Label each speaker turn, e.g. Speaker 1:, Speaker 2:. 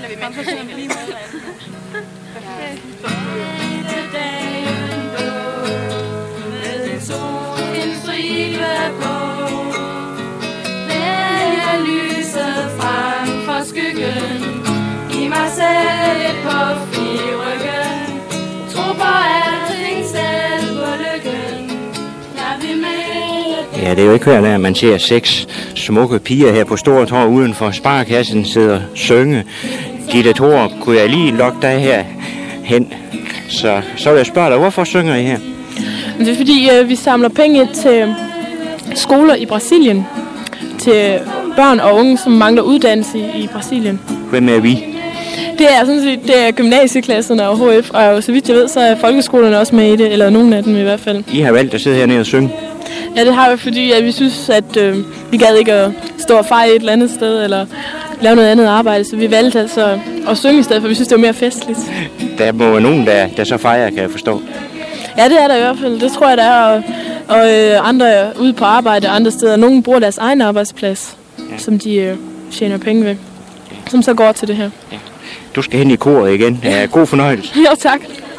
Speaker 1: taler vi med lige med. Med solen stribe på, vælger lyset frem for skyggen, giv mig selv et puff i ryggen, tro på alting, selv på lykken, jeg vil med.
Speaker 2: Ja, det er jo ikke hver dag, man ser 6 smukke piger her på Stortorv uden for Sparekassen sidder og synge. Gitte Thorup, kunne jeg lige lokke dig her hen? Så vil jeg spørge dig, hvorfor synger I her?
Speaker 3: Det er fordi, vi samler penge til skoler i Brasilien, til børn og unge, som mangler uddannelse i Brasilien.
Speaker 2: Hvem er vi?
Speaker 3: Det er sådan set, det er gymnasieklasserne og HF, og så vidt jeg ved, så er folkeskolerne også med i det, eller nogle af dem i hvert fald.
Speaker 2: I har valgt at sidde hernede og synge?
Speaker 3: Ja, det har vi, fordi at vi synes, at vi gad ikke at stå og feje et eller andet sted, eller lave noget andet arbejde, så vi valgte altså at synge i stedet, for vi synes, det var mere festligt. Der
Speaker 2: må være nogen, der så fejrer, kan jeg forstå.
Speaker 3: Ja, det er der i hvert fald. Det tror jeg, der er. Og andre er ude på arbejde andre steder. Nogle bruger deres egen arbejdsplads, som de tjener penge ved, som så går til det her.
Speaker 2: Ja. Du skal hen i koret igen. God fornøjelse.
Speaker 3: Jo, tak.